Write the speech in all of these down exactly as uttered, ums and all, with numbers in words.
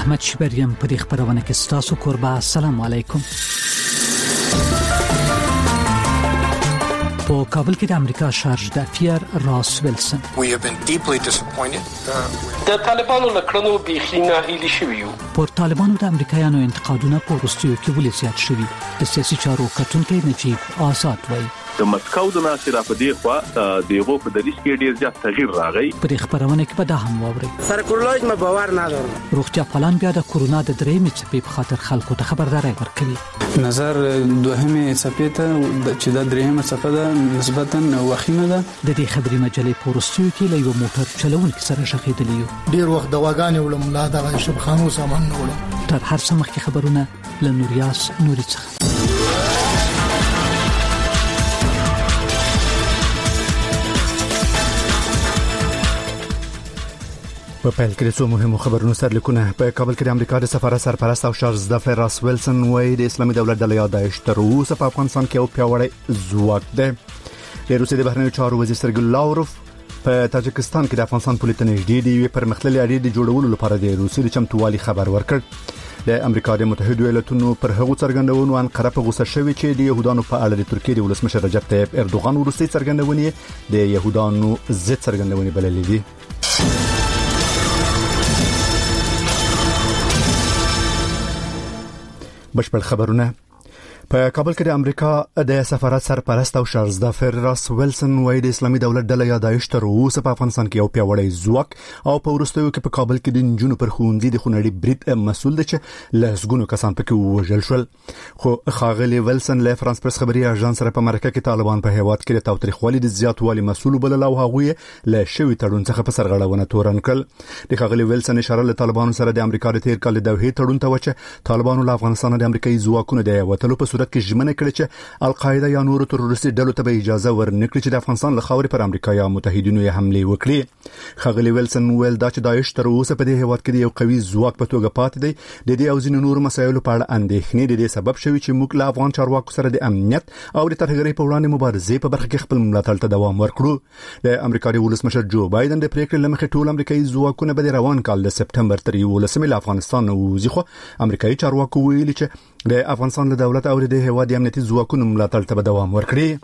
احمد شبریم په دې خبرونه کې ستاسو قربا. السلام علیکم. په کابل کې د امریکا شارج د افیر راس ویلسن We have been deeply disappointed. د طالبانو لکړنو بيخي ناهیلي شوي یو. پر طالبانو د امریکایانو انتقادونه په وروستیو کې ولې زیات شوي. د سیاسي چارو کتونکي نجیب آزاد وایي د مسکو د ناصر په دی خو دیغه په دلیس کې ډیر زیات تغییر راغی. په خبرونه کې به دا هم واوري. سرکولوژ ما باور نه لرم. روغتیا پالان بیا د کورونا د درېمې څپې په خاطر خلکو ته خبرداري ورکړي. نظر دوهمه څپې ته چې د درېمه څپه ده نسبتا وخیمه ده. د دې خبري مجلې پورستیو کې له یو موټر چلونکي سره شخېدلی یو. ډیر وخت دواګانې ولم لا د شبخانو سامان نه ولم. تر هر څه مخکې خبرونه له نوریاس نوري څخه. په پیل کې څو مهمو خبرونو سره لیکونه. په کابل کې د امریکا د سفارت سرپرست او شارج د راس ویلسن وایي د اسلامي دولت د لیا داعش تر اوسه په افغانستان کې یو پیاوړی ځواک دی. د روسیې د بهرنیو چارو وزیر سرګی لاوروف په تاجکستان کې د افغانستان پولیټ نږدې دی په پرمختللي اړیکې د جوړولو لپاره د روسیې د چمتووالي خبر ورکړ. د امریکا د متحده ایالاتونو پر هغو څرګندونو انقره په غوسه شوې چې د يهودانو په اړه د ترکیې د ولسمشر رجب طیب اردوغان وروستي څرګندونې د يهودانو ضد څرګندونې بللې دي. بشپړ خبرونه. په کابل کې د امریکا د سفارت سرپرست او شارج د راس ویلسن وایي د اسلامي دولت د لیا داعش تر اوسه په افغانستان کې یو پیاوړی ځواک او په وروستیو کې په کابل کې د نجونو پر خوندې د خونړي برید مسول دي چې لسګونو کسان پکې وژل شول. خو خاغلی ویلسن له فرانس پرس خبري اژانس سره په مرکه کې طالبان په هیواد کې د تاوتریخوالي د زیاتوالي مسول بلل او هغوی له شوی تړون څخه په سرغړونه تورن کړ. د خاغلی ویلسن اشاره له طالبانو سره د امریکا د تیر کال د دوحې تړون ته وچه طالبانو له افغانستان د امریکایي ځواکونو د وټلو په صورت کې ژمنه کړې چې القاعده یا نور تروریستي ډلو ته به اجازه ورنکړي چې د افغانستان له خاورې پر امریکا یا متحدینو یې حمله وکړي. خاغلی ویلسن ویل دا چې داعش تر اوسه په دې هیواد کې یو قوي ځواک په توګه پاتې دی. د دې او ځینو نور مسایلو په اړه اندېښنې د دې سبب شوي چې موږ له افغان چارواکو سره د امنیت او د ترهګرۍ په وړاندې مبارزې په برخه کې خپل ملاتړ ته دوام ورکړو. د امریکا د ولسمشر جو بایدن د پریکړې لمخې ټول امریکایي ځواکونه به د روان کال د سپټمبر تر یولسمې له افغانستان وځي. خو امریکایي چارواکو ویلي چې د افغانستان له دولت او د هیواد امنیتي ځواکونو ملاتړ ته دوام ورکړي.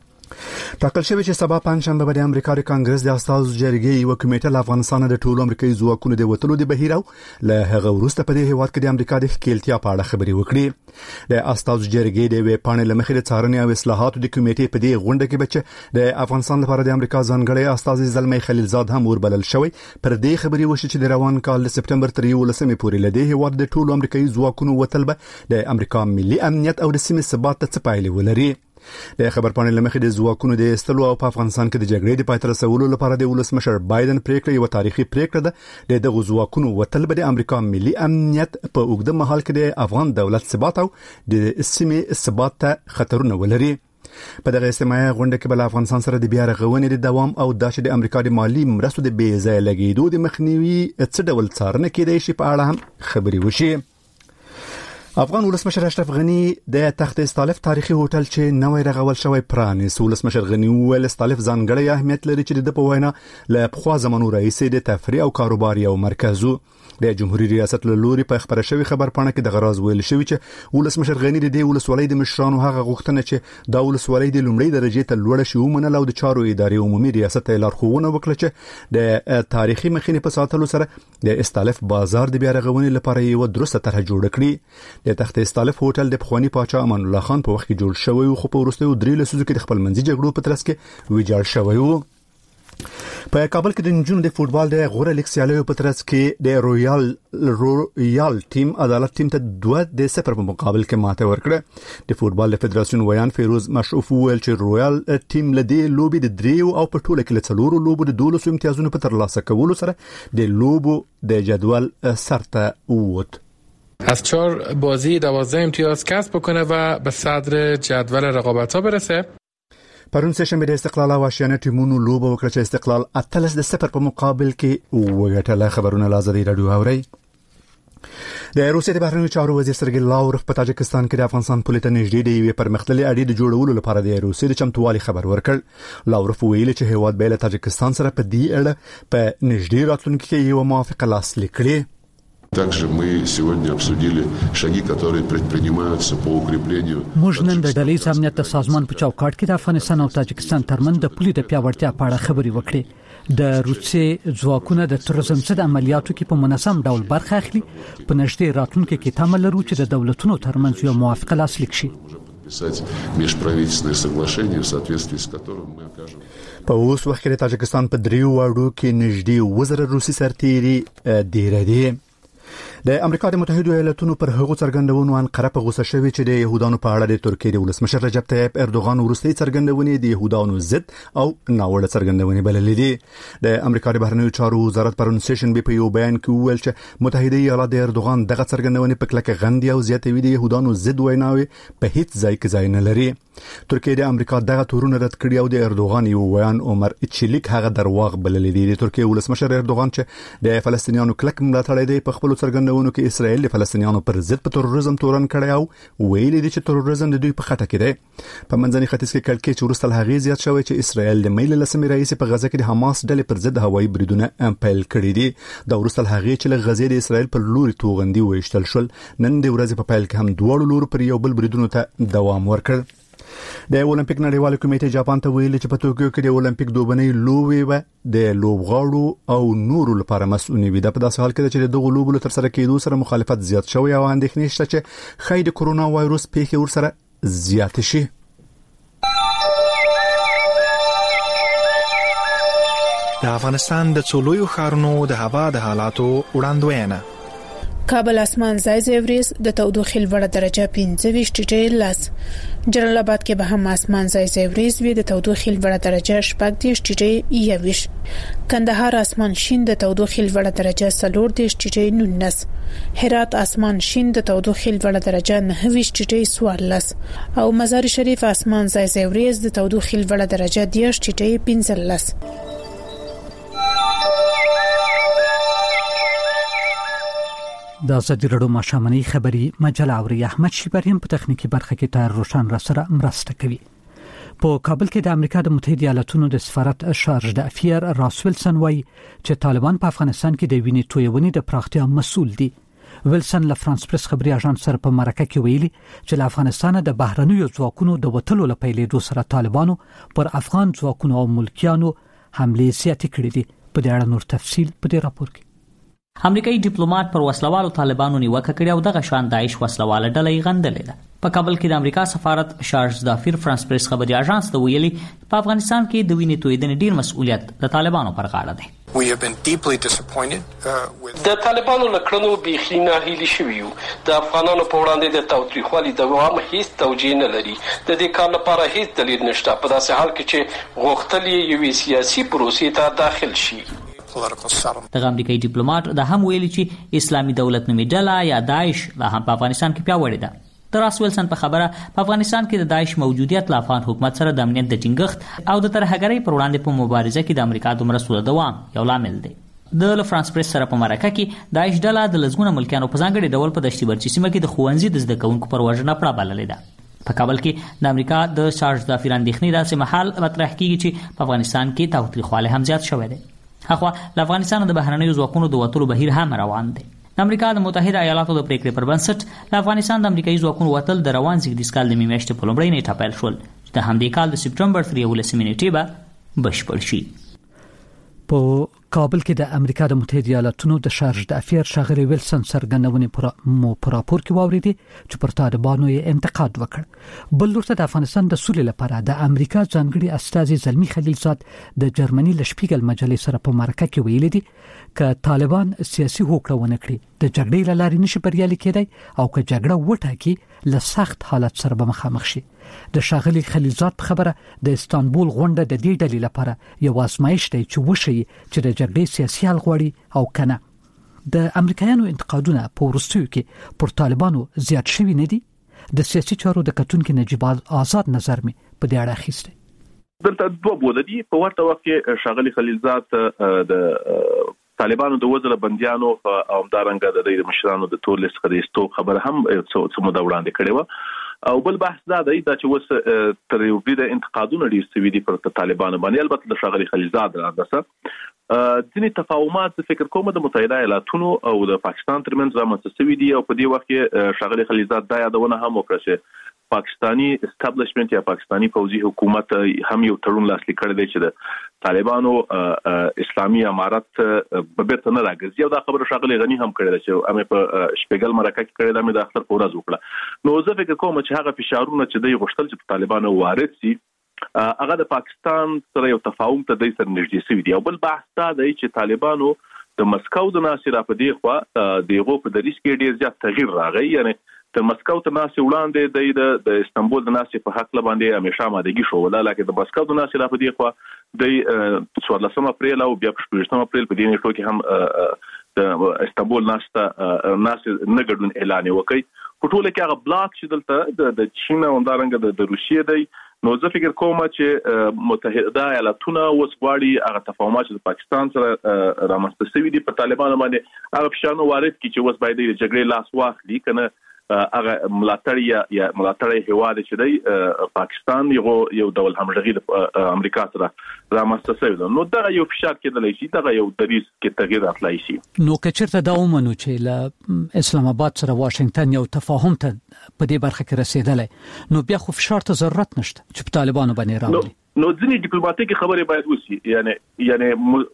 ټاکل شوی چې سبا پنځشنبه به د امریکا د کانګرس د استازو جرګې یو کمیټه له افغانستان د ټولو امریکایي ځواکونو د وټلو د بهیر او له هغه وروسته په دې هیواد کې د امریکا د ښکېلتیا په اړه خبرې وکړي. د استازو جرګې د وی پاڼې لمخې د څارنې او اصلاحاتو د کمیټې په دې غونډه کې بچ د افغانستان لپاره د امریکا ځانګړی استاذ زلمی خلیلزاد هم وربلل شوی. پر دې خبرې وشي چې د روان کال د سپټمبر تر یولسمې پورې له دې هیواد د ټولو امریکایي ځواکونو وټل به د امریکا ملي امنیت او د سیمې ثبات ته څه پایلې ولري. د خبر پاڼې لمخې د ځواکونو د استلو او په افغانستان کې د جګړې د پای ته رسولو لپاره د ولسمشر بایدن پریکړه یو تاریخي پریکړه ده. د دغه ځواکونو وټل به د امریکا ملي امنیت په اوږده مهال کې د افغان دولت ثبات او د سیمې ثبات ته خطرونه ولري. په دغه اجتماعي غونډه کې بل افغانستان سره د بیا رغونې د دوام او د شې د امریکا د مالی مرستو د بې ځای لګیدو د مخنیوي څه ډول څارنه کېدای شي په اړه هم خبرې وشي. افغان ولسمشر اشرف غنی د تخت استالف تاریخي هوټل چې نوې رغول شوی پرانیست. ولسمشر غنی ویل استالف ځانګړی اهمیت لري چې د په وینا له پخوا زمانو رئیس د تفریح او کاروبار یو مرکز و. د جمهوریت ریاست له لوري په خبره شوی خبر پاڼه کې د غراز ویل شوی چې ولسمشر غنی د دې ولسوالۍ د مشرانو هغه غوښتنه چې د ولسوالۍ د لومړۍ درجه ته لوړ شي ومنل او د چارو ادارې عمومي ریاست ته لارښوونه وکړه چې د تاریخي مخینې په ساتلو سره د استالف بازار د بیا رغونې لپاره یو درسته طرح جوړ کړي. د تخت استالف هوټل د پخوانی پاچا امان الله خان په وخت کې جوړ شوی خو په وروستیو درې لسیزو کې د خپل منځي جګړو په ترڅ کې ویجاړ شوی و. په کابل کې د نجونو د فوتبال د غوره لیګ سیالیو په ترڅ کې د رویال رویال ټیم عدالت ټیم ته دوه د صفر په مقابل کې ماته ورکړه. د فوتبال فدراسیون ویان فیروز مشرف ویل چې رویال ټیم لدی لوبي د دریو او په ټوله کې له څلورو لوبو د دولسو امتیازونو په ترلاسه کولو سره د لوبو د جدول سرته ووت. از چهار بازی دوازده امتیاز کسب بکنه و به صدر جدول رقابت‌ها برسه. پرون سه د استقلال او آشیانه ټیمونو لوبه وکړه چې استقلال اتلس د صفر په مقابل کې وګټله. خبرونه لازمي رادیو اوري. د روسیې د بهرنیو چارو وزیر سرګی لاوروف په تاجکستان کې د افغانستان پولیټ نږدې دی وی پرمختللي اړیکې د جوړولو لپاره د روسیې د چمتووالي خبر ورکړ. لاوروف ویل چې هیواد به له تاجکستان سره په دې اړه په نږدې راتلونکي کې یو موافقه لاسلیک کړي. Также мы сегодня обсудили шаги, которые предпринимаются по укреплению. موږ نن د ډلې امنیت سازمان په چوکاټ کې د افغانستان او تاجکستان ترمنځ د پولي د پیاوړتیا په اړه خبرې وکړې. د روسي ځواکونو د تروریزم ضد عملیاتو کې په منظم ډول برخه اخلي. په نږدې راتلونکي کې تمه لرو چې د دولتونو ترمنځ یو موافقه لاسلیک شي. Писать межправительственное соглашение, в соответствии с которым мы окажем. په اوس وخت کې د تاجکستان په دریو واړو کې نږدې وزره روسي سرتیري ډیر دي. د امریکا د متحده ایالاتونو پر هغو څرګندونو انقره په غوسه شوې چې د يهودانو په اړه د ترکیې د ولسمشر رجب طیب اردوغان وروستي څرګندونې د يهودانو ضد او ناوړه څرګندونې بللې دي. د امریکا د بهرنیو چارو وزارت پرون سیشن به په یو بیان کې وویل چې متحده ایالات د اردوغان دغه څرګندونې په کلکه غندي او زیاتوي د يهودانو ضد ویناوي په هیڅ ځای کې ځای نه لري. ترکیه د امریکا دغه تورونه رد کړی او د اردوغان یو بیان عمر اچلیک هغه درواغ بللی دی. د ترکیه ولسمشر اردوغان چې د فلسطینیانو کلک ملاتړی دی په خپل څرګندونو کې اسرائیل د فلسطینیانو پر ضد په تروریزم تورن کړی او ویلي دی چې تروریزم د دوی په خټه کې دی. په منځني ختیځ کې کلکې چې وروسته هغه زیات شوی چې اسرائیل د میل لسمې رئیس په غزه کې د حماس ډلې پر ضد هوایي بریدونه پیل کړی دي. دا وروسته هغه چې له غزې د اسرائیل پر لوري توغندي وشتل شول. نن د ورځې په پیل کې هم دوه لور پر یو بل بریدونو ته دوام ورکړ. د اولمپیک نړیوال کمیټې جاپان ته ویلي چې په توکیو کې د اولمپیک دوبنۍ لوبې و د لوبغاړو او نورو لپاره مسؤلې وي. د په داسې حال کې چې دغه لوبو تر سره کېدو سره مخالفت زیات شوی او اندېښنې شته چې خای د کرونا وایروس پیښې ورسره زیات شي. د افغانستان د څولویو ښارونو د هوا د حالاتو وړاندوینه. کابل اسمان ځای ځای وریځ د تودوخې لوړه درجه پنځه ویشت ټیټه لاس. جلال آباد کې به هم اسمان ځای ځای وریځ وي د تودوخې لوړه درجه شپږ دېرش ټیټه یوویشت. کندهار اسمان شین د تودوخې لوړه درجه څلور دېرش ټیټه نولس. هرات اسمان شین د تودوخې لوړه درجه نهه ویشت ټیټه څوارلس او مزار شریف اسمان ځای ځای وریځ د تودوخې لوړه درجه دېرش ټیټه پنځلس. د ازادي راډیو ماشومنۍ خبري مجله اوري احمد شیبریم په تخنیکی برخه کې تر روشن را سره مرسته کوي. په کابل کې د امریکا د متحده ایالاتونو د سفارت شارج د افیر راس ویلسن وایي چې طالبان په افغانستان کې د وینې تویونې د پراختیا مسؤل دي. ویلسن له فرانس پریس خبري اژانس سره په مرکه کې ویلي چې له افغانستان د بهرنیو ځواکونو د وټلو لپاره د سره طالبانو پر افغان ځواکونو او ملکیانو حمله سیاتي کړې دي. په دې اړه نور تفصیل په دې راپور کې. امریکایي ډیپلوماټ پر وسلوالو طالبانو نیوکه کړې او دغه شان داعش وسلواله ډلې غندلې ده. په کابل کې د امریکا سفارت شارج دافیر فرانس پریس خبري اژانس ته ویلي په افغانستان کې د وینې تویدنې ډیر مسؤلیت د طالبانو پر غاړه دی. We have been deeply disappointed uh, with د طالبانو لکړنو بيخي ناهیلي شوي یو. د افغانانو په وړاندې د تاوتریخوالي دوام هیڅ توجیه نه لري. د دې کار لپاره هیڅ دلیل نشته په داسې حال کې چې غوښتل یې سیاسي پروسې ته داخل شي. دغه امریکایي ډیپلوماټ دا هم ویلي چې اسلامي دولت نومې ډله یا داعش لا هم په افغانستان کې پیاوړې ده. د راس ویلسن په خبره په افغانستان کې د داعش موجودیت له افغان حکومت سره د امنیت د ټینګښت او د ترهګرۍ پر وړاندې په مبارزه کې د امریکا د مرستو دوام یو لامل دی. د فرانس پریس سره په مرکه کې داعش ډله د لزګونه ملکیانو په ځانګړي ډول په دشتي برچي سیمه کې د ښوونځي د زده کوونکو پر وژنه پړه بللې ده. په کابل کې د امریکا د شارج دافیر اندېښنې داسې مهال مطرح کیږي چې په افغانستان کې تاوتریخوالی هم زیات شوی دی. اخوا له افغانستان د بهرنیو ځواکونو د وټلو بهیر هم روان دی. د امریکا د متحده ایالاتو د پریکړې پر بنسټ له افغانستان د امریکایي ځواکونو وټل د روان زیږدیز کال د میاشتې په لومړۍ نیټه پیل شول چې د همدې کال د سپټمبر تر یولسمې نیټې به بشپړ شي. په کابل کې د امریکا د متحده ایالاتونو د شارج د افیر شاغری ویلسن سرګنونې پر مو پر راپور کې واوریدي چې پر طالبانو یې انتقاد وکړ. بل لورته د افغانستان د سولې لپاره د امریکا ځانګړي استازي زلمی خلیلزاد د جرمني د شپیګل مجلې سره په مرکه کې ویلي دي ک طالبان سیاسي هوکړه ونه کړي د جګړې لارې نشي بریالي کېدای او ک جګړه وټاکي له سخت حالت سره به مخامخ شي. د شاغلي خلیلزاد په خبره د استانبول غونډه د دې ډلې لپاره یو آزمایش دی چې وشي چې د جګړې سیاسي حل غواړي او کنه. د امریکایانو انتقادونه په وروستیو کې پر طالبانو زیات شوي نه دي. د سیاسي چارو د کتونکو نجیب آزاد نظر می په دې اړه اخیسته. دلته دوه بوله دي. په ورته وخت کې شاغلي خلیلزاد د طالبانو د وزره بنديانو او همدارنګه د د مشرانو د ټول لسخه د استو خبر هم څه مو دا وړاندې کړي و. او بل بحث دا دی چې وس تر یو بده انتقادونه دي سوي دي پر طالبانو باندې. البته د شاغلي خلیلزاد راځه ځینې تفاهمات فکر کوم د متحده ایالاتونو او د پاکستان ترمنځ رامنځته شوي دي او په دې وخت کې ښاغلي خلیلزاد دا یادونه هم وکړه چې پاکستانی استابلیشمنت یا پاکستانی پوځي حکومت هم یو تړون لاسلیک کړی دی چې د طالبانو اسلامي امارت په بیت نه راګرځي او دا خبره ښاغلي غنی هم کړی دی چې امه په شپږل مرکه کې کړی دی د اختر په ورځ وکړه. نو زه فکر کوم چې هغه فشارونه چې دوی غوښتل چې طالبانو وارد شي هغه د پاکستان سره یو تفاهم ته د سر نږدې شوی دی. او بل بحث دا دی چې طالبانو د مسکو د ناصر په دی خو دغه په دریس کې ډیر زیات تغییر راغی. یعنی د مسکو ته ناصر وړاندې د د استنبول د ناصر په حق لباندې همیشه مادګي شو ولا لکه د مسکو د ناصر په دی خو د څوارلسم اپریل او بیا په شپږم اپریل په دې نیټو کې هم د استنبول ناسته ناصر نګډون اعلان وکړي. په ټوله کې هغه بلاک چې دلته د چین او دارنګ د روسیې دی. نو زه فکر کوم چې متحده ایالاتونه اوس غواړي هغه تفاهمات چې پاکستان سره رامنځته شوي دي په طالبانو باندې هغه فشارونه وارد کړي چې اوس باید د جګړې لاس واخلي کنه هغه ملاتړ یا یا ملاتړ هیواد چې دی پاکستان یو یو ډول همغږي د امریکا سره رامنځته شوی دی. نو دا یو فشار کېدلی شي دا یو دریس کې تغییر راتلای شي. نو کچرته دا ومنو چې له اسلام آباد سره واشنگټن یو تفاهم ته په دې برخه کې رسیدلی نو بیا خو فشار ته ضرورت نشته چې په طالبانو باندې راوړي. نو ځینې ډیپلوماټیک خبرې باید وشي. یعنی یعنی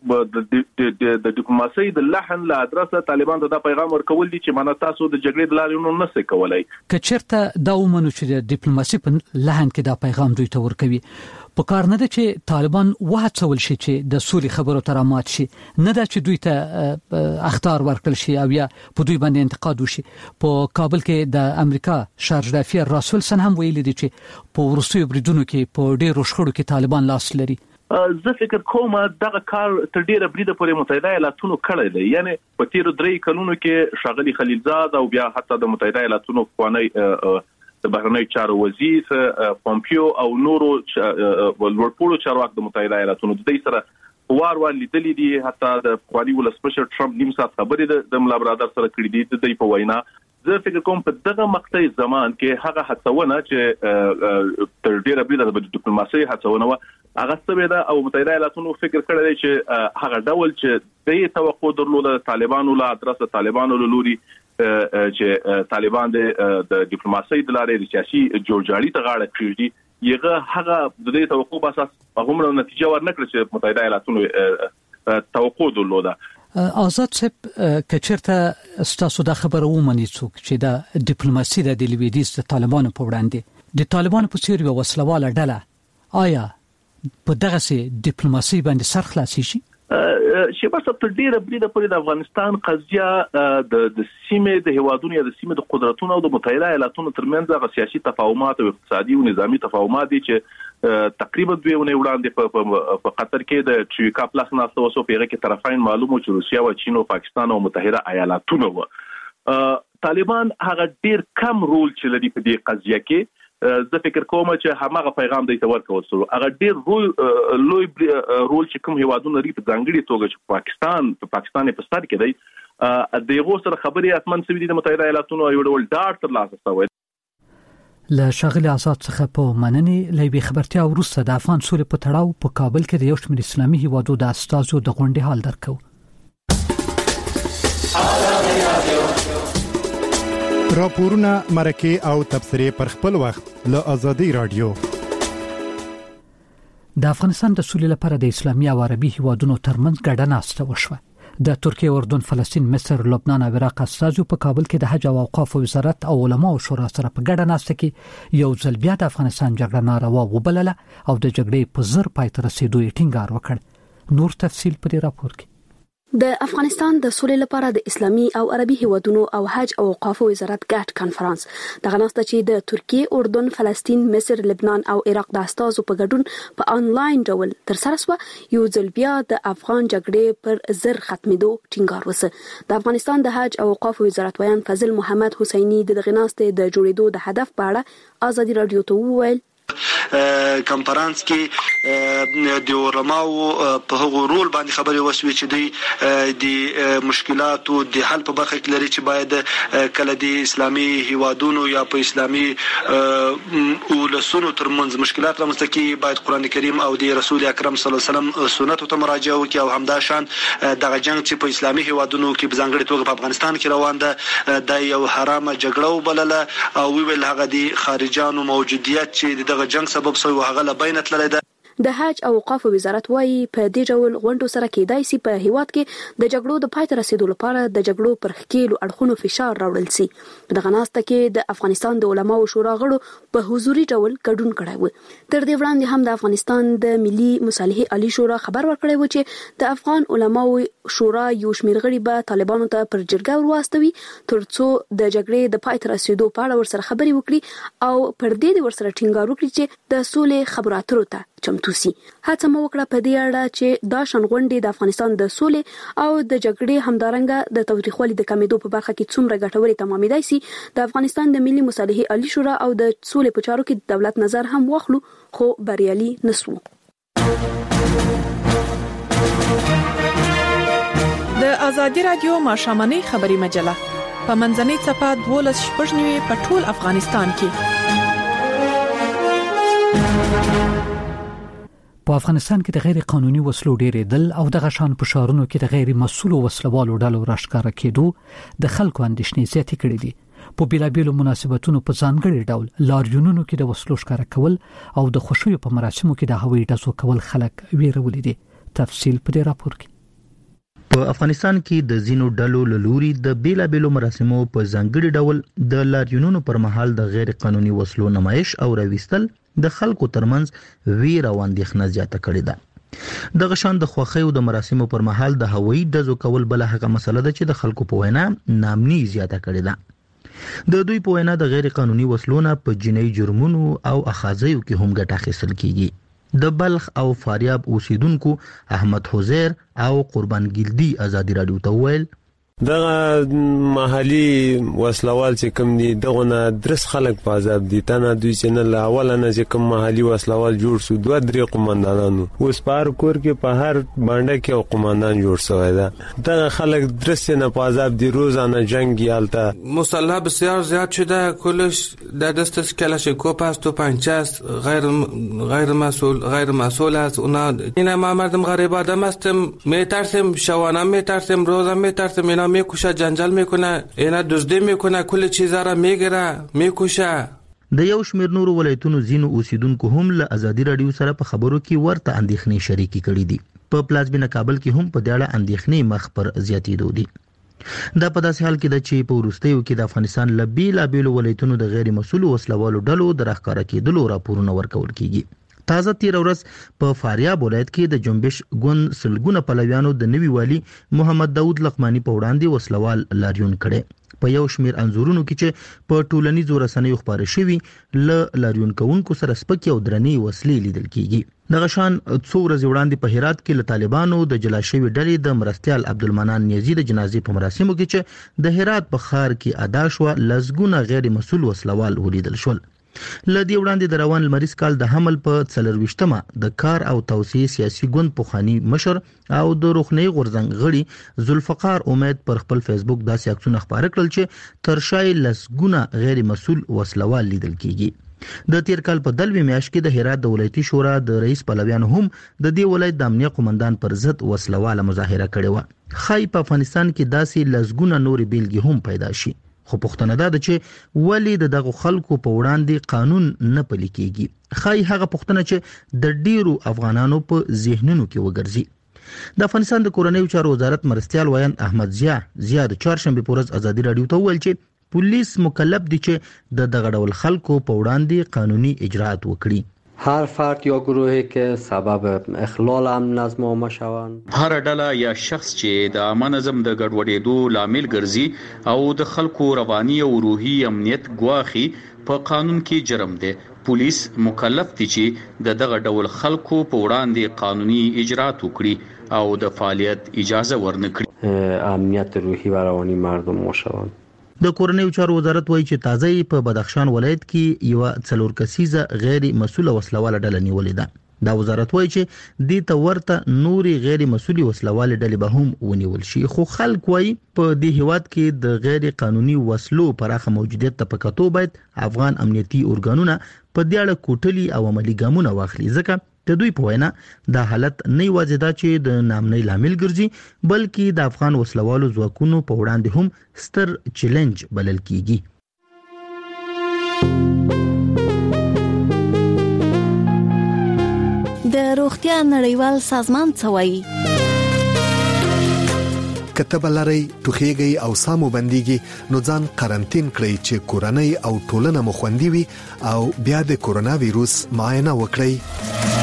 د ډیپلوماسي د لحن له ادرسه طالبان ته دا پیغام ورکول دي چې مانه تاسو د جګړې د لارې نه نسئ کولای. کچرته دا ومنو چې د ډیپلوماسي په لحن کې دا پیغام دوی ته ورکوي په کار نه ده چې طالبان وهڅول شي چې د سولې خبرو تر مات شي نه ده چې دوی ته اخطار ورکړل شي او یا په دوی باندې انتقاد وشي. په کابل کې د امریکا شارج دافیر راسولسن هم ویلي دي چې په ورسوي بریدونو کې په ډېرو شخړو کې طالبان لاس لري. زه فکر کوم دغه کار تر ډیره بریده پورې متحده ایالاتونو کړی دی. یعنی په تیر درې کلونو کې ښاغلي خلیلزاد او بیا حتی د متحده ایالاتونو خوانی د بهرنی چارو وزیر پومپیو او نورو ولورپولو چارواکو د متحده ایالاتونو د دې سره وار وار لیدلې دي. حتی د خواني ولسمشر ټرمپ نیم ساعت خبرې د ملا برادر سره کړې دي د دې په وینا. زه فکر کوم په دغه مقطعي زمان کې هغه هڅونه چې تر ډیره بریده د ډیپلوماسي هڅونه هغه څه ده او متحده ایالاتونو فکر کړی دی چې هغه ډول چې د توقع درلوده طالبانو له ادرسه طالبانو له لوري چې طالبان د ډیپلوماسي د لارې د سیاسي جوړجاړي ته غاړه کړي یغه هغه د دې توقع په اساس هغه نتیجه ورنکړه چې متحده ایالاتونو توقع درلوده. آزاد صاحب کچرته ستاسو د خبره ومني څوک چې د ډیپلوماسي د لویدیځ د طالبانو په وړاندې د طالبانو په څیر یو وسلواله ډله آیا په دغه سي ډیپلوماسي باندې سر خلاصي شي؟ شیبه صاحب تر ډیره بریده پورې د افغانستان قضیه د د سیمې د هوادونو یا د سیمې د قدرتونو او د متحده ایالاتونو ترمنځ د سیاسي تفاهمات او اقتصادي او نظامی تفاهمات دي چې تقریبا دوی ونه وړاندې په قطر کې د چويکا پلاس ناسته وسو پیغه کې طرفین معلومو چې روسیا او چین او پاکستان او متحده ایالاتونو و طالبان هغه ډیر کم رول چې لري په دې قضیه کې. زه فکر کوم چې همغه پیغام دی تور کول سره هغه ډیر رول لوی رول چې کوم هیوادونه لري په ځانګړي توګه چې پاکستان په پاکستان په ستر کې دی دغه سره خبري اتمن سوي د متحده ایالاتونو یو ډول ډار تر لاسه شوی. له شاغلي آزاد څخه په مننې لوي خبرتیا ورسته د افغان سولې په تړاو په کابل کې د یو شمېر اسلامي هیوادو د استازو د غونډې حال درکو. راپورونه مرکه او تبصره پر خپل وخت له ازادي رادیو. د افغانستان د سولې لپاره د اسلامي او عربي هیوادونو ترمنځ ګډه ناسته وشوه. د ترکیه، اردن، فلسطین، مصر، لبنان او عراق استازو په کابل کې د حج او اوقاف وزارت او علماو شورا سره په ګډه ناسته کې یو ځل بیا د افغانستان جګړه ناروا وبلله او د جګړې په زر پای ته رسیدو یې ټینګار وکړ. نور تفصیل په دې راپور کې. د افغانستان د سولې لپاره د اسلامي او عربي هیوادونو او حج او اوقاف وزارت ګډ کانفرنس دغه ناسته چې د ترکیه، اردن، فلسطین، مصر، لبنان او عراق د استازو په ګډون په انلاین ډول تر سره شو یو ځل بیا د افغان جګړې پر زر ختمېدو ټینګار وسه. د افغانستان د حج او اوقاف وزارت ویان فضل محمد حسینی د دغه ناسته د جوړېدو د هدف په اړه ازادي رادیو ته وویل کانفرنس کې د علماو په هغو رول باندې خبرې وشوي چې دوی د مشکلاتو د حل په برخه کې لري چې باید کله د اسلامي هیوادونو یا په اسلامي ولسونو ترمنځ مشکلات رامنځته کړي، باید قرآن کریم او د رسول اکرم صلی الله علیه وسلم سنتو ته مراجعه وکړي، او همدا شان دغه جنگ چې په اسلامي هیوادونو کې په ځانګړي توګه په افغانستان کې روان ده د یو حرامه جګړه وبلله او ویل هغه د خارجانو موجودیت چې دغه جنگ سبب شوی و هغه له بینه تللی ده. د حج او اوقاف وزارت وايي په دې ډول غونډو سره کېدای شي په هیواد کې د جګړو د پای ته رسیدو لپاره د جګړو پر ښکیلو اړخونو فشار راوړل شي. په دغه ناسته کې د افغانستان د علماو شورا غړو په حضوري ډول ګډون کړی و. تر دې وړاندې هم د افغانستان د ملي مصالحې عالی شورا خبر ورکړی و چې د افغان علماو شورا یو شمېر غړي به طالبانو ته پر جرګه ورواستوي ترڅو د جګړې د پای ته رسیدو په اړه ورسره خبرې وکړي او پر دې ورسره ټینګار وکړي چې د سولې خبرو اترو ته چمتو سي. هڅه مو وکړه په دې اړه چې دا شنغونډې د افغانستان د سولې او د جګړې همدارنګه د تاوتریخوالي د کمیدو په برخه کې څومره ګټورې تمامېدای سي. د افغانستان د ملي مصالحې عالی شورا او د سولې په چارو کې دولت نظر هم واخلو خو بریالي نسو. د ازادي رادیو ماشامنۍ خبري مجله په منځنۍ صفحه دولس شپږ نیوي په ټول افغانستان کې. په افغانستان کې د غیر قانوني وسلو ډېرېدل او د غشان په شارونو کې د غیر مسؤلو وسلوالو ډلو راښکاره کېدو د خلکو اندېښنې زیاتې کړې دي. په بیلابېلو مناسبتونو په ځانګړي ډول لاریونونو کې د وسلو ښکاره کول او د خوشیو په مراسمو کې د هوایي ډزو کول خلک ویرولي دي. تفصیل په دې راپور کې. په افغانستان کې د زینو ډلو لوري د بیلابېلو مراسمو په ځانګړي ډول د لاریونونو پر مهال د غیر قانوني وسلو نمایش او راوستل د خلکو ترمنځ ویر او اندېښنه زیاته کړې ده. د غشان د خوخیو د مراسمو پر مهال د هوایي ډزو کول بل هغه مسله ده چې د خلکو په وینا نامني زیاته کړې ده. د دوی په وینا د غیر قانوني وسلو نه په جنایي جرمونو او اخاذیو کې هم ګټه اخیستل کیږي. د بلخ او فاریاب اوسیدونکو احمد حزیر او قربان ګلدی ازادي رادیو ته ویل دغه محلي وسلوال چې کوم دي دغه نه درس خلک په عذاب دي تنه دوی چې نه لاول نه چې کوم محلي وسلوال جوړ شو دوه درې قومندانانو اوس پار کور کې په هر باندې کې یو قومندان جوړ شوی ده دغه خلک درس نه په عذاب دي روزانه جنگ یالته مسلح بسیار زیاد شده کلش در دست کلاشینکوف است و پنچه غیر غیر مسئول غیر مسئول است اونا اینا ما مردم غریب آدم هستیم میترسیم شوانه میترسیم روزا میترسیم اینا میکشه جنجال میکنه اینا دزدی میکنه کل چیزا را میگیره میکشه. د یو شمېر نورو ولایتونو زینو اوسیدونکو هم له ازادي رادیو سره په خبرو کې ورته اندېښنې شریکې کړې دي. په پلازمینه کابل کې هم په دې اړه اندېښنې مخ پر زیاتېدو دي. دا په داسې حال کې ده چې په وروستیو کې د افغانستان له بیلابېلو ولایتونو د غیر مسؤلو وسلوالو ډلو د راښکاره کېدلو راپورونه ورکول کېږي. تازه تیر ورځ په فاریاب ولایت کې د جنبش ګوند سلګونه پلویانو د نوي والی محمد داود لقمانی په وړاندې وسلوال لاریون کړي. په یو شمیر انزورونو کې چې په ټولنیزو رسنیو خبرې شوي ل لاریون کوونکو سره سپکې او درنې وسلې لیدل کېږي. دغه شان څو ورځې وړاندې په هرات کې له طالبانو د جلا شوي ډلې د مرستیال عبدالمنان نیازي د جنازې په مراسمو کې چې د هرات په ښار کې ادا شوه لسګونه غیر مسؤل وسلوال ولیدل شول. لدی وړاندې د روان لمریز کال د حمل په څلرويشتمه د کار او توسعه سیاسي ګوند پوخانی مشر او د روخنی غورزنګ غړي ذوالفقار امید پر خپل فیسبوک داسې عکسونه خبره کړل چې ترشای لسګونه غیر مسؤل وسلوال لیدل کیږي. د تیر کال په دلوي میاشت کې د هرات د ولایتي شورا د رئیس پلویان هم د دې ولایت د امنیه قومندان پر ضد وسلواله مظاهره کړې و. خای په افغانستان کې داسې لسګونه نور بیلګې هم پیدا شي. خو پښتنه ده چې ولی د دغه خلکو په وړاندې قانون نه پلي کیږي. خای هغه پښتنه چې د ډیرو افغانانو په ذهنونو کې وګرځي. د افغانستان د کورنیو چارو وزارت مرستيال وایان احمد ضیا ضیا د چهارشنبه په ورځ ازادي رادیو ته ویل چې پولیس مکلف دي چې د دغه ډول خلکو په وړاندې قانوني اجراءات وکړي. هر فرد یا گروهی که سبب اخلال امن نظم عامه شوند هر ډله یا شخص چې د عامه نظم د ګډوډېدو لامل ګرځي او د خلکو رواني او روحي امنیت ګواخي په قانون کې جرم دی. پولیس مکلف دي چې د دغه ډول خلکو په وړاندې قانوني اجراءات وکړي او د فعالیت اجازه ورنکړي. امنیت روحی و روانی مردم مشوند. د کورنۍ چارو وزارت وایي چې تازه په بدخشان ولایت کې یو څلور کسیزه غیر مسؤله وسلواله ډله نیولې ده. دا وزارت وایي چې د تورته نوري غیر مسؤلي وسلواله ډلې به هم ونیول شي، خو خلک وایي په دې هیواد کې د غیر قانوني وسلو پراخه موجودیت ته پکاتو باید افغان امنیتي ارګانونه په دې اړه کوټلي او عملی ګامونه واخلي، ځکه د دوی په وینا دا حالت نه یوازې دا چې د نامنۍ لامل ګرځي بلکې د افغان وسلوالو ځواکونو په وړاندې هم ستر چیلنج بلل کیږي. د روغتیا نړیوال سازمان څه وایي؟ کتب لري ټوخیږي او سامو بنديږي نو ځان قرنټین کړئ چې کورنۍ او ټولنه مو خوندي وي او بیا د کورونا وایروس معاینه وکړئ.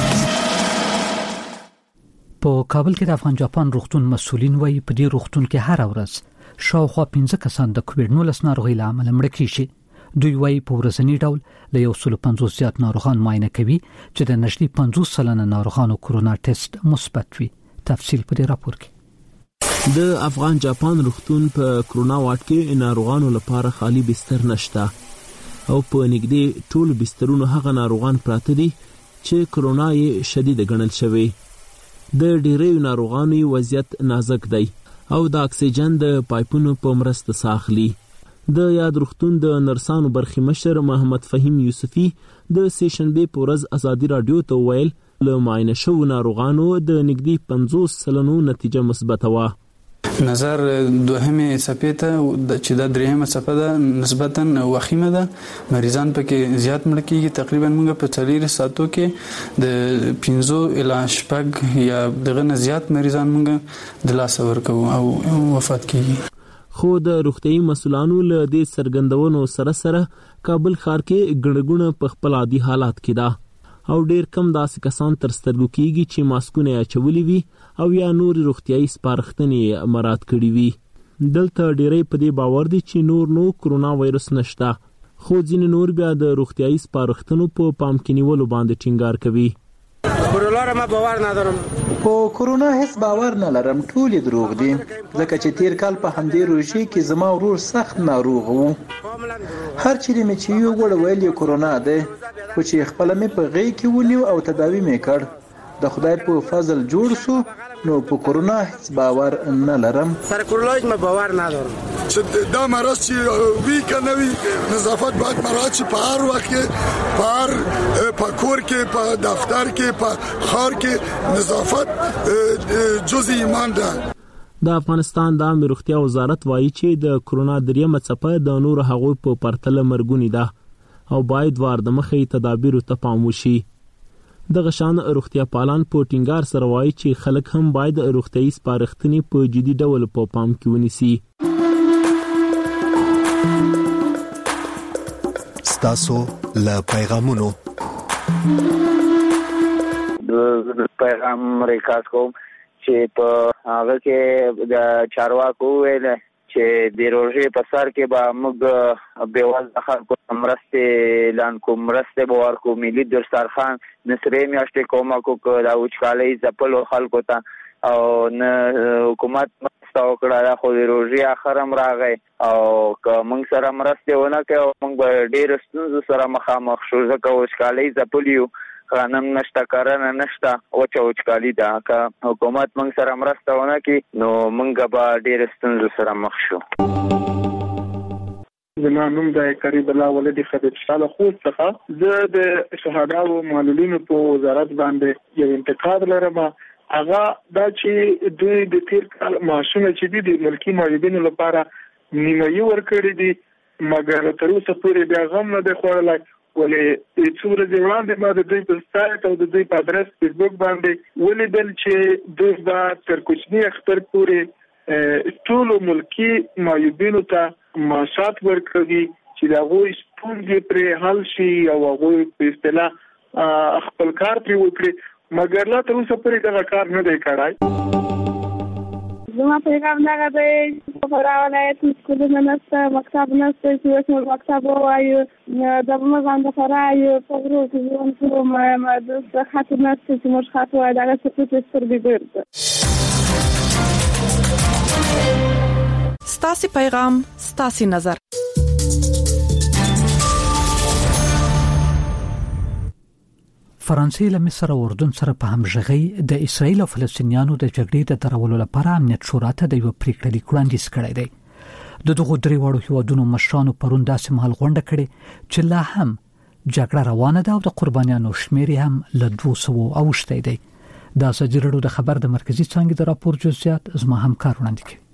په کابل کې د افغان جاپان روغتون مسولین وایي په دې روغتون کې هر ورځ شاوخوا پنځه کسان د کووډ نولس ناروغۍ له امله مړه کیږي. دوی وایي په ورځنی ډول له یو سل پنځوس زیات ناروغان معاینه کوي چې د نږدې پنځوس سلنه ناروغانو کورونا ټیسټ مثبت وي. تفصیل په دې راپور کې. د افغان جاپان روغتون په کرونا واټ کې ناروغانو لپاره خالی بستر نشته او په نږدې ټول بسترونو هغه ناروغان پراته دي چې کرونا یې شدید ګڼل شوی. د ډیرو ناروغانو وضعیت نازک دی او د اکسیجن د پایپونو په مرسته ساخلي. د یاد روغتون د نرسانو برخی مشر محمد فهیم یوسفی د سیشنبه په ورځ ازادي رادیو ته ویل له معاینه شوو ناروغانو د نږدې پنځوس سلنو نتیجه مثبت وه. نظر دوهمه صفحه ته چې د درېمه صفحه ده نسبتا وخیمه ده، مریضان پکې زیات مړ کیږي. تقریبا موږ په څلور ساعتو کې د پنځه الی شپږ یا دغه نه زیات مریضان موږ د لاس ورکو او وفات کیږي. خو د روغتيایي مسولانو له دې سرګندونو سره سره کابل ښار کې ګڼګونه په خپل عادي حالات کې ده او ډیر کم داسې کسان تر سترګو کېږي چې ماسکونه اچولي وي او یا نور روغتيایي سپارښتنې مراعات کړي وي. دلته ډیرې په دې باور دي چې نور نو کرونا وایروس نشته، خو ځینې نور بیا د روغتيایي سپارښتنو په پام کې نیولو باندې ټینګار کوي. کرونا ما باور ندارم. په کرونا هیڅ باور نه لرم، ټول دروغ دي، ځکه چې تیر کال په همدې روژې کې زما ورور سخت ناروغ وو. هر چیرې مې چې یو وړ ویل یې کرونا ده، خو چې خپل مې په غېږ کې ونیو او تداوی مې کړ. د خدای په فضل جوړ سو، نو په کرونا هیڅ باور نه لرم. سر کرونا ما باور ندارم. چې دا مرض چې وی کنه وی نظافت باید مراعات شي په هر وخت کې، په هر په کور کې، په دفتر کې، په خار کې نظافت جزء ایمان ده. د افغانستان د عامه روغتیا وزارت وایي چې د کرونا دریمه څپه د نور هغو په پرتله مرګونی ده او باید وار د مخې تدابیر ته پام وشي. د غشان روغتیا پالان په ټینګار سره وایي چې خلک هم باید روغتيایي سپارښتنې په جدي ډول په پام کې ونیسي. ستاسو له پیغامونو د پیغام ریکارډ کوم چې په هغه کې د چارواکو ویل چې د روژې په سر کې به موږ بېوزله خلکو ته مرستې اعلان کوو، مرستې به ورکړو، ملي دسترخوان نصرې میاشتې کومک وکړو د وچکالۍ ځپلو خلکو ته، او نه حکومت مرسته وکړه، خو د روژې اخر هم راغی او که موږ سره مرستې ونه کړې او موږ به ډېرو ستونزو سره مخامخ شو، ځکه وچکالۍ ځپلي یو، غنم نشته، کرنه نشته، وچه وچکالي ده. که حکومت موږ سره مرسته ونه کړي نو موږ به ډېرو ستونزو سره مخ شو. زما نوم د قریب الله ولدي خدیب شاله خوست څخه. زه د شهداو معلولینو په وزارت باندې یو انتقاد لرم. هغه دا چې دوی د تیر کال معاشونه چې دي د ملکی معیوبینو لپاره نیمایي ورکړي دي، مګر تر اوسه پورې بیا غم نه دی خوړلی. ولې څو ورځې وړاندې ما د دوی په سایت او د دوی په ادرس فیسبوک باندې ولیدل چې دوی به تر کوچني اختر پورې ټولو ملکی معیوبینو ته معاشات ورکوي چې د هغوی ستونزې پرې حل شي او هغوی په اصطلاح خپل کار پرې وکړي، مګر لا تر اوسه پورې دغه کار نه دی کړی. زما پیغام دغه دی چې په فراه ولایت کې سکولونه نشته، مکتب نشته چې اوس موږ مکتب ووایو. د موږ هم د فراه یو په غرو کې ژوند کوو، د خط نشته چې موږ خط وایو، دغه سکوت سترګې ګرځي. ستا ستاسو پیغام ستاسو نظر. فرانسې له مصر او اردن سره په همغږي د اسرایل او فلسطینیانو د جګړې د درولو لپاره امنیت شورا ته د یو پریکړه لیک وړاندیز کړی دی. د دغه درې وړو هیوادونو مشرانو پرون داسې مهال غونډه کړې چې لا هم جګړه روانه ده او د قربانیانو شمیر هم له دوه سوه اوښتی دی. د ازادي د خبر د مرکزی څنګه د راپور جزئیات زما همکار وړاندې کوي.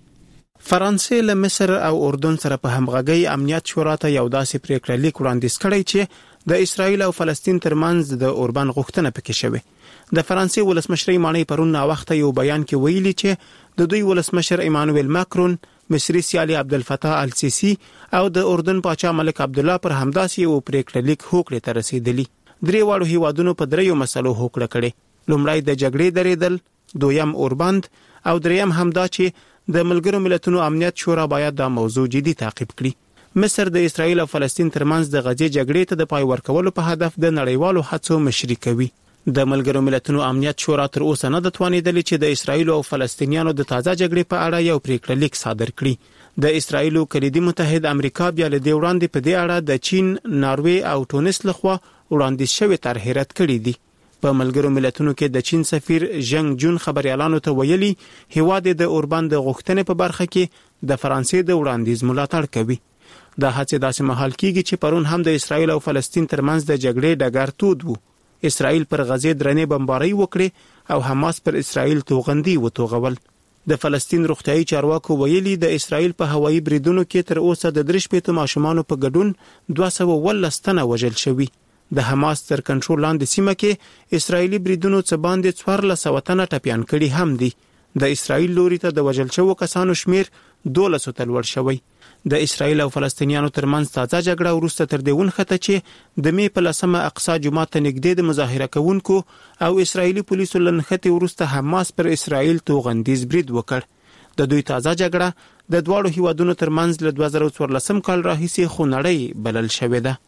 فرانسې له مصر او اردن سره په همغږي امنیت شورا ته یو داسې پریکړه لیک وړاندیز کړی چې د اسرایل او فلسطین ترمنځ د اوربان غوښتنه پکې شوه. د فرانسې ولسمشر مانی پرون نا وخت یو بیان کې ویلي چې د دوی ولسمشر ایمانوئل ماکرون، مصری سیالي عبدالفتاح السیسی او د اردن پاچا ملک عبد الله پر همداسې یو پریکړه لیک هوکړې ته رسیدلی. درې واړو هیوادونو په دریو مسلو هوکړه کړې. لومړی د جګړې درېدل، دویم اوربند او دریم همدا چې د ملګرو ملتونو امنیت شورا باید دا موضوع جدي تعقیب کړي. مصر د اسرایل او فلسطین ترمنځ د غزې جګړې ته د پای ورکولو په هدف د نړیوالو هڅو مشري کوي. د ملګرو ملتونو امنیت شورا تر اوسه نه د توانیدل چې د اسرایل او فلسطینیانو د تازه جګړې په اړه یو پریکړه لیک صادر کړي. د اسرایل کلیدي متحد امریکا بیا له دې وړاندې په دې اړه د چین، ناروې او تونس لخوا وړاندیز شوی طرح رد کړی دی. په ملګرو ملتونو کې د چین سفیر ژنګ جون خبريالانو ته ویلي هیواد د اوربند غوښتنې په برخه کې د فرانسې د وړاندیز ملاتړ کوي. دا هڅه داسې مهال کیږي چې پرون هم د اسرایل او فلسطین ترمنځ د جګړې ډګر تود وو. اسرایل پر غزې درنې بمبارۍ وکړې او حماس پر اسرایل توغندي وتوغول. د فلسطین روغتيایي چارواکو ویلي د اسرایل په هوایي بریدونو کې تر اوسه د درې شپېته ماشومان په ګډون دوه سوه ولس تنه وژل شوي. د حماس تر کنټرول لاندې سیمه کې اسرایلی بریدونو څخه باندې څوارلس سوه تنه ټپيان کړي هم دي. د اسرایل لوري ته د وژل شوو کسانو شمیر دولس ته لوړ شوی. د اسرایل او فلسطینیانو ترمنځ تازه جګړه وروسته تر دې ونخته چې د می په لسمه اقصی جمعه ته نږدې د مظاهره کوونکو او اسرایلی پولیسو لنخته وروسته حماس پر اسرایل توغندیز برید وکړ. د دوی تازه جګړه د دواړو هیوادونو ترمنځ له دوه زره څوارلسم کال راهیسې خونړۍ بلل شوې ده.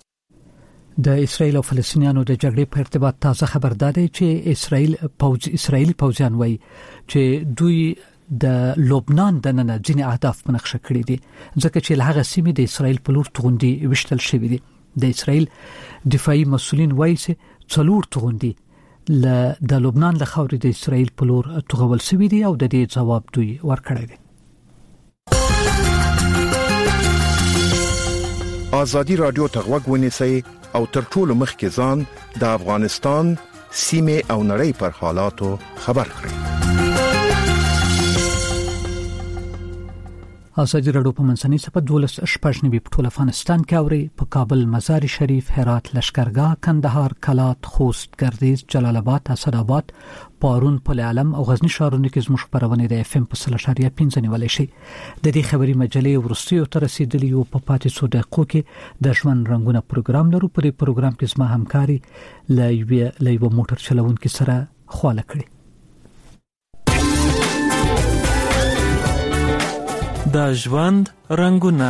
د اسرایل او فلسطینیانو د جګړې په ارتباط تازه خبر داده چې اسرایل پوز اسرایلی پوځیان وایي چې دوی د لبنان د نن ځینې اهداف په نقشه کړی دي ځکه چې له هغه سیمې د اسرایل په لور توغندي وشتل شوی دي. د اسرایل دفاعي مسولین وایي چې څلور توغندي له د لبنان له خاورې د اسرایل په لور توغول شوی دي او د دې جواب دوی ورکړی دی. آزادی رادیو ته غوږ ونیسئ او تر ټولو مخکې ځان د افغانستان سیمه او نړۍ پر حالاتو خبر کړئ. آزادی رادیو په منځنۍ صفحه دولس شپږ نوي په ټول افغانستان کې اوري. په کابل، مزار شریف، هرات، لشکرګاه، کندهار، کلات، خوست، ګردیز، جلال آباد، اسداباد، پارون، پل علم او غزنی ښارونو کې زموږ خبرونه د اف ام په سل اشاریه پنځه نیولای شي. د دې خبري مجلې ورستیو تر رسیدلی او په پاتې څو دقیقو کې د ژوند رنگونه پروګرام لرو. په دې پروګرام کې زما همکاري لایوي لایو موټر چلوونکو سره خواله کړی. د ژوند رنگونه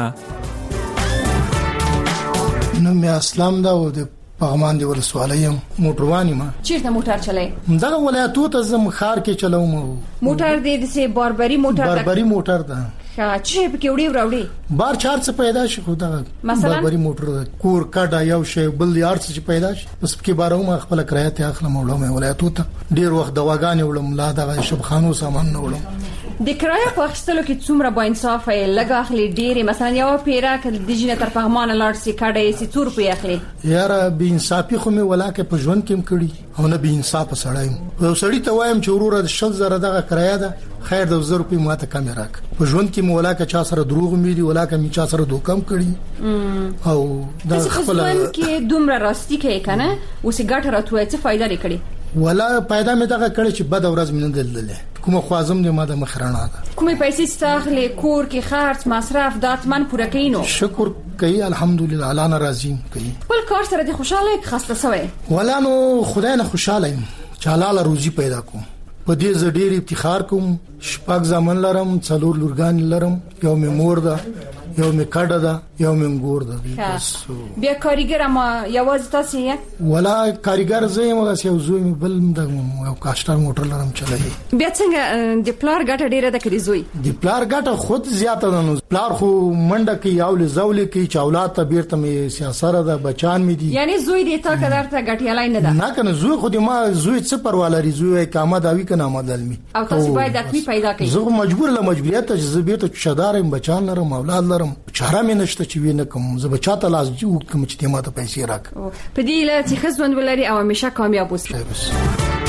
نو می اسلام دا و د پغمان دی ولسوالی موټروانی ما چیرته موټر چلای دا ولایتو ته زم خار کې چلوم موټر دی د سه باربری موټر باربری موټر دا ښه چې په کې وړي وړي بار چار څه پیدا شي خو دا باربری موټر کور کډا یو شی بل یار څه پیدا شي بس په کې بارو ما خپل کرایه ته اخلم وړم ولایتو ته ډیر وخت دواګانې وړم لا دا شبخانو سامان نه وړم. د کرایه په اخیستلو کې څومره با انصاف یې لګ اخلي ډېری مثلا یو پیرا کې د جنه تر پغمان لاړ سي کډای سي څور په اخلي یاره به انصافي خو مې ولاکه په ژوند کې کړی او نه به انصاف سړایم یو سړی ته وایم چې وروره د شل زره دغه کرایه ده خیر د زر روپۍ ماته کم راک په ژوند کې مې ولاکه چا سره دروغ مې دی ولاکه مې چا سره دوکم کړی او دا خپل کې دومره راستی کې کنه اوسې ګټه راتوي څه فائدہ لري کړی ولا پیدا مې دغه کړی چې بد ورځ مې نه دلله کوم خوازم دې ما د مخرانه ده کومې پیسې ستاخلي کور کې خرچ مصرف داتمن پوره کینو شکر کوي الحمدلله الله ناراضي کوي بل کار سره دې خوشاله خسته سوې ولا نو خدای نه خوشاله يم چې حلال روزي پیدا کوم په دې زړه ډېر افتخار کوم شپږ ځامن لرم څلور لورګان لرم یو مې مور ده یو می کډه ده یو می ګور ده. بس بیا کاریګر ما یوازې تاسو یې ولا کاریګر زه یم غس یو زوی می بل د یو کاستر موټر لرم چلایي. بیا څنګه د پلار ګټه ډیره ده کړي زوی د پلار ګټه خود زیاته ده. نو پلار خو منډه کې یو لزولې کې چاولات ته بیرته می سیاسره ده بچان می دي. یعنی زوی دې تا قدر ته ګټیالای نه ده. نه کنه زوی خو دې ما زوی څه پرواله ری زوی کامه داوی کنه آمدل می او تاسو باید اکمی پیدا کړئ. زه مجبور له مجبوریت ته زبیرته شدارم بچان لرم اولاد لرم چاره مې نشته چې وینه کوم زه بچاته لاس جو کوم چې ما ته پیسې راک په دې لاره چې خزوند ولري او همیشه کامیاب اوسئ.